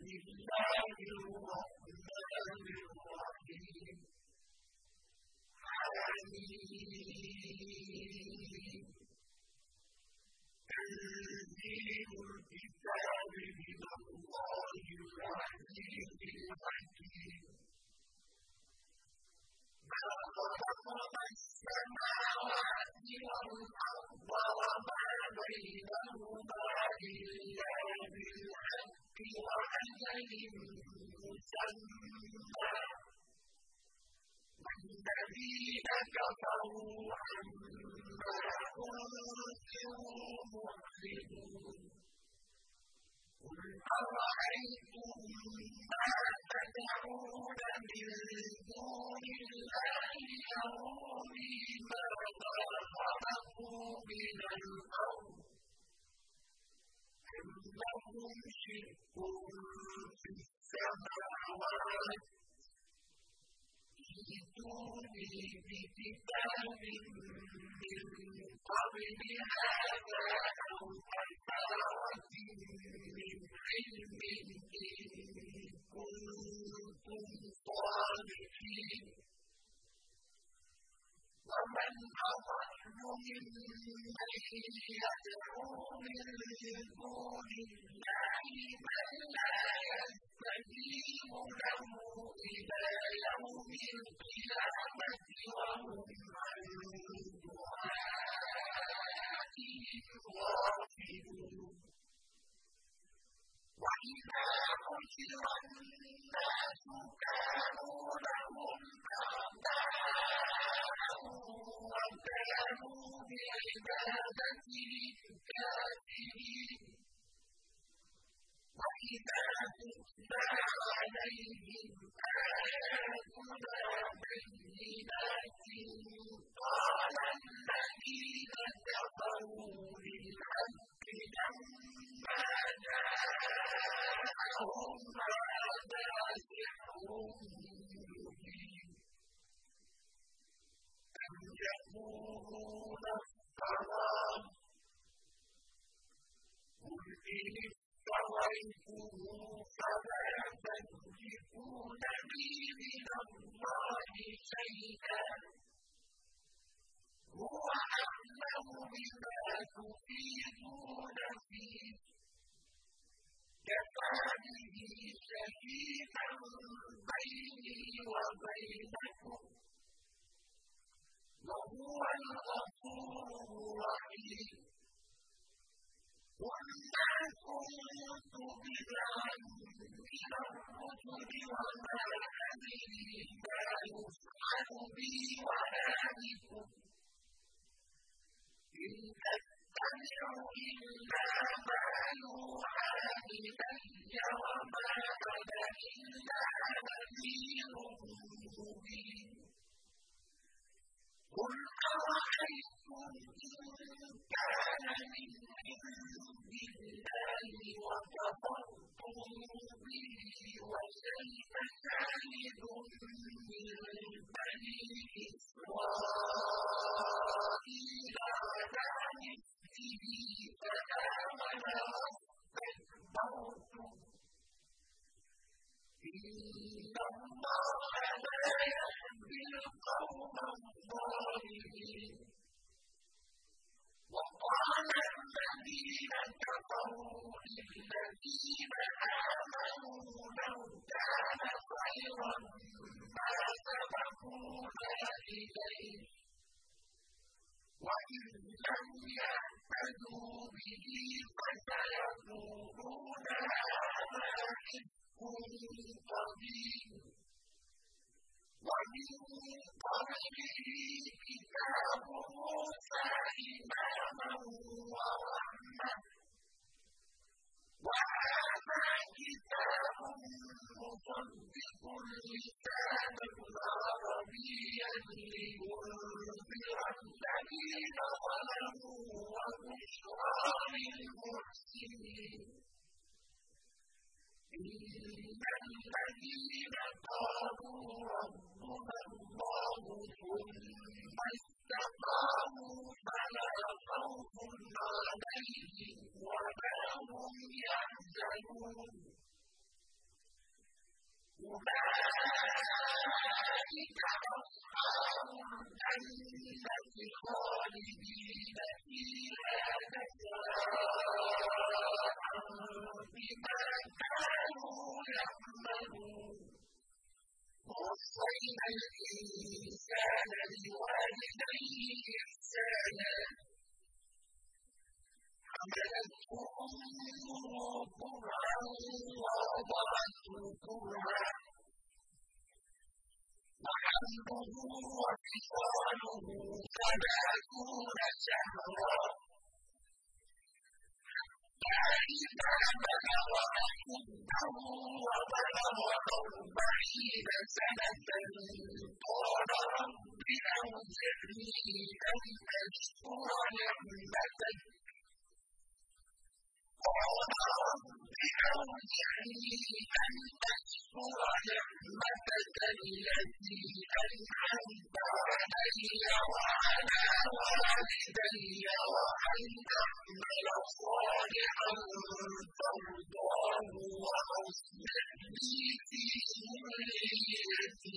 الله الرحمن الرحيم حميم تنزيل الكتاب من الله العزيز الحكيم ما خلقنا السماوات والأرض وما بينهما إلا بالحق وأجل مسمى والذين كفروا عما أنذروا معرضون قل أرأيتم ما تدعون من دون الله أروني ماذا خلقوا من الأرض أم لهم شرك في السماوات ائتوني بكتاب من قبل هذا أو أثارة من علم إن كنتم صادقين ومن أضل ممن يدعو من دون الله من لا يستجيب له إلى يوم القيامة وهم عن دعائهم غافلون وإذا حشر الناس كانوا لهم أعداء وكانوا بعبادتهم كافرين وإذا تتلى عليهم آياتنا بينات قال الذين كفروا للحق لما جاءهم هذا سحر مبين أم يقولون افتراه قل إن افتريته فلا تملكون لي من الله شيئا هو أعلم بما تفيضون فيه كفى به شهيدا بيني وبينكم وهو الغفور الرحيم قل ما كنت بدعا من الرسل وما أدري ما يفعل بي ولا بكم إن أتبع إلا ما يوحى إلي وما أنا إلا نذير مبين قل أرأيتم إن كان من عند الله وكفرتم به وشهد شاهد من بني إسرائيل على مثله فآمن واستكبرتم إن الله لا يهدي القوم الظالمين وقال الذين كفروا للذين آمنوا لو كان خيرا ما سبقونا إليه وإن لم يهتدوا به فسيقولون هذا إفك قديم ومن قبله كتاب موسى إماما ورحمة وهذا كتاب مصدق لسانا عربيا لينذر الذين ظلموا وبشرى للمحسنين إن الذين قالوا ربنا الله ثم استقاموا فلا خوف عليهم ولا هم يحزنون أولئك أصحاب الجنة خالدين فيها جزاء بما كانوا يعملون ووصينا الإنسان بوالديه إحسانا حملته أمه كرها ووضعته كرها وحمله وفصاله 30 شهرا إذا بلغ أشده وبلغ 40 سنة قال رب أوزعني أن أشكر نعمتك التي أنعمت علي وعلى والدي وأن أعمل صالحا ترضاه وأصلح لي في ذريتي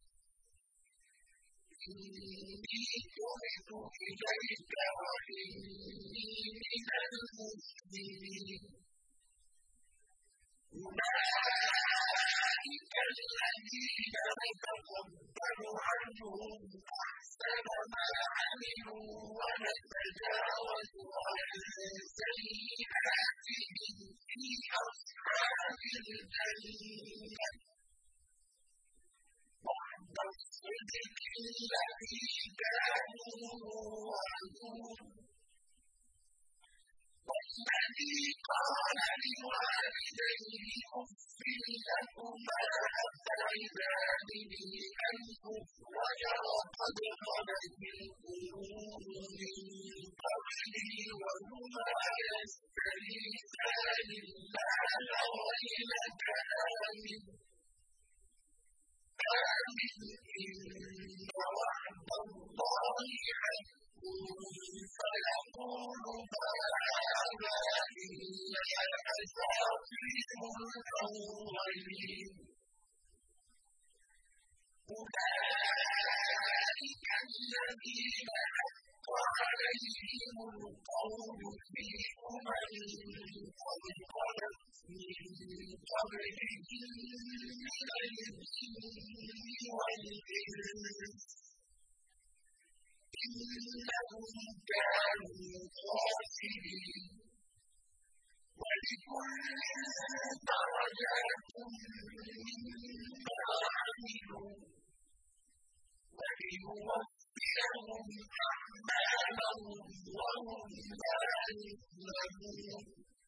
إني تبت إليك وإني من المسلمين أولئك الذين نتقبل عنهم أحسن ما عملوا ونتجاوز عن سيئاتهم في أصحاب الجنة وعد الصدق الذي كانوا يوعدون والذي قال لوالديه أف لكما أتعدانني أن أخرج وقد خلت القرون من قبلي وهما يستغيثان الله ويلك آمن إن وعد الله حق فيقول ما هذا إلا أساطير الأولين أولئك الذين حق عليهم القول في قد خلت من قبلهم من الجن والإنس إنهم كانوا خاسرين ولكل درجات مما عملوا وليوفيهم أعمالهم وهم لا يظلمون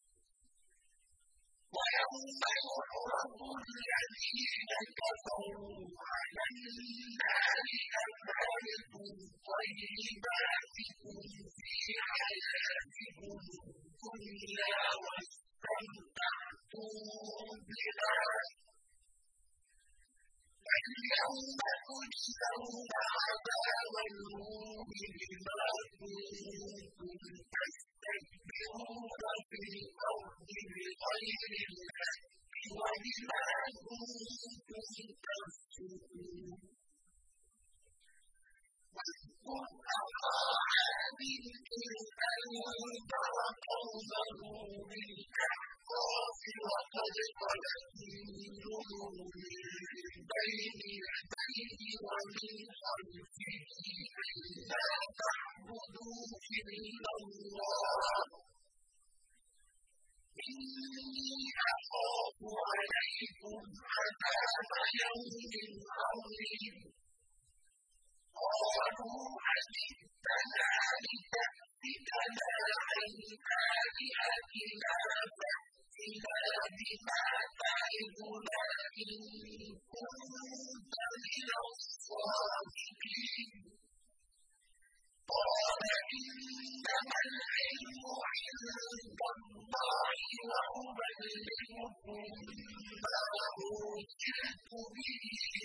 ويوم يعرض الذين كفروا على النار أذهبتم طيباتكم في حياتكم الدنيا واستمتعتم بها فاليوم تجزون عذاب الهون بما كنتم تستكبرون في الأرض بغير الحق وبما كنتم تفسقون واذكر أخا عاد إذ أنذر قومه بالأحقاف وقد خلت النذر من بين يديه ومن خلفه ألا تعبدوا إلا الله إني أخاف عليكم عذاب يوم عظيم قالوا أجئتنا لتأفكنا عن آلهتنا فأتنا بما تعدنا إن كنت من الصادقين قال إنما العلم عند الله وأبلغكم ما أرسلت به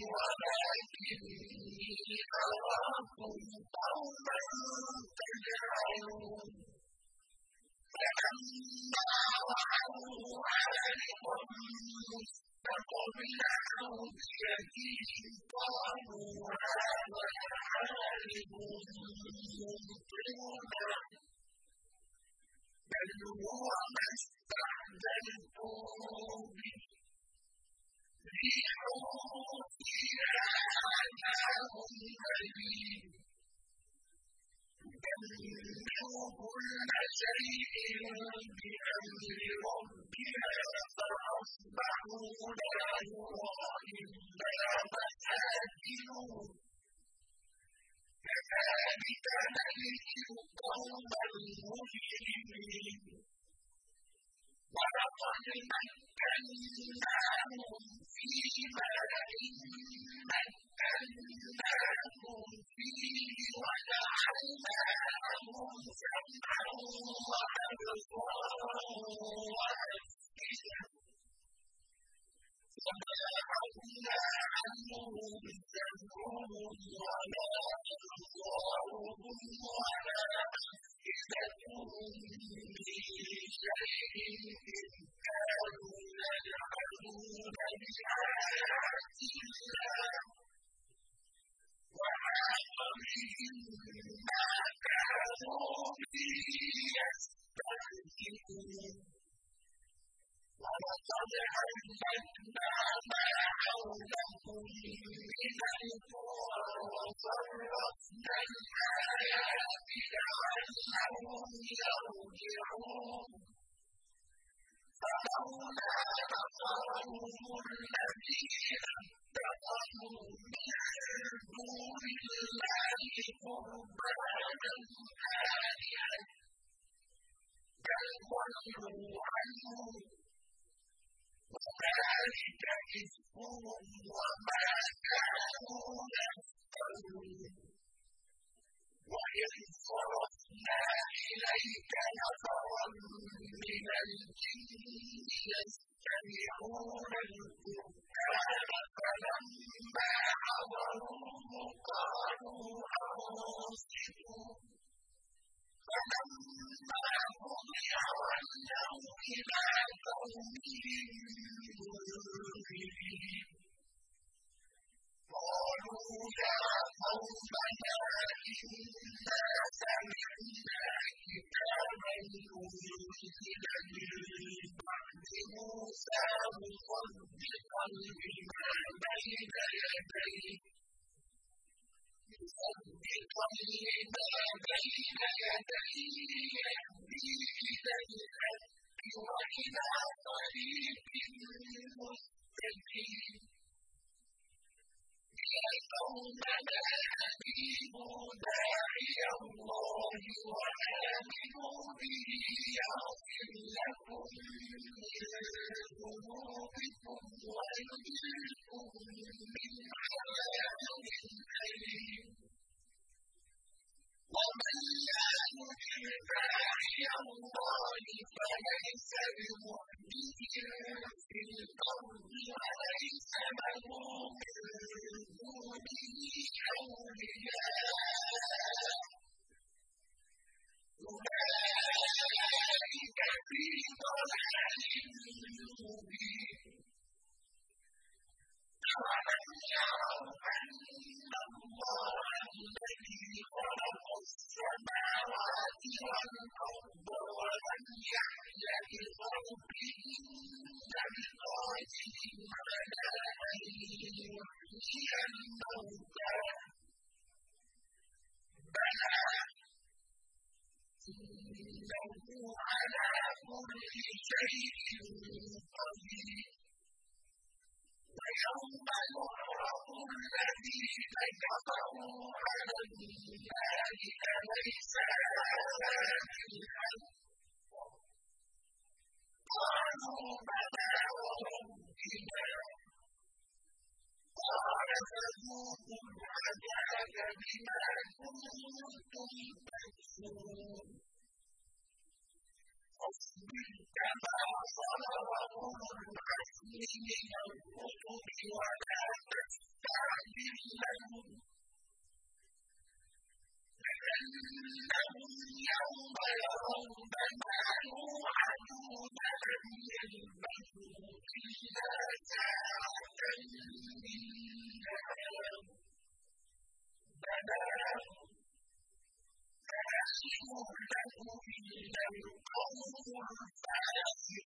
ولكني أراكم قوما تجهلون فلما رأوه عارضا مستقبل بأوديتهم قالوا هذا عارض ممطرنا بل هو ما استعجلتم به ريح فيها عذاب أليم تدمر كل شيء بأمر ربها فأصبحوا لا يرى إلا مساكنهم كذلك نجزي القوم المجرمين ولقد مكناهم في ماء مكناهم فيه وجعلنا لهم سمعا وأبصارا وأفئدة فما أغنى عنهم سمعهم ولا أبصارهم ولا أفئدتهم من شيء إذ كانوا يجحدون بآيات الله وحاق بهم ما كانوا به يستهزئون ولقد أهلكنا ما حولكم من القرى وصرفنا الآيات لعلهم يرجعون فلولا نصرهم الذين اتخذوا من دون الله قربانا آلهة بل ضلوا عنهم وذلك إفكهم وما كانوا يفترون وإذ صرفنا إليك نفرا من الجن يستمعون القرآن فلما حضروه قالوا أنصتوا فلما قضي ولوا إلى قومهم منذرين قالوا يا قومنا إنا سمعنا كتابا أنزل من بعد موسى مصدقا لما بين يديه يهدي إلى الحق وإلى طريق مستقيم يا قومنا أجيبوا داعي الله وآمنوا به يغفر لكم من ذنوبكم ويجركم من عذاب أليم ومن لا يجب داعي الله فليس بمعجز في الأرض وليس له من دونه أولياء أولئك في ضلال مبين أولم يروا أن الله الذي خلق السماوات والأرض ولم يعي بخلقهن بقادر على أن يحيي الموتى بلى إنه على كل شيء قدير ويوم يعرض الذين كفروا على النار أليس هذا بالحق قالوا بلى وربنا قال فذوقوا العذاب بما كنتم تكفرون فاصبر كما صبر أولو العزم من الرسل ولا تستعجل لهم كأنهم يوم يرون ما يوعدون لم يلبثوا إلا ساعة بلى فأحسنوا لكم إلا القوم الفاسقون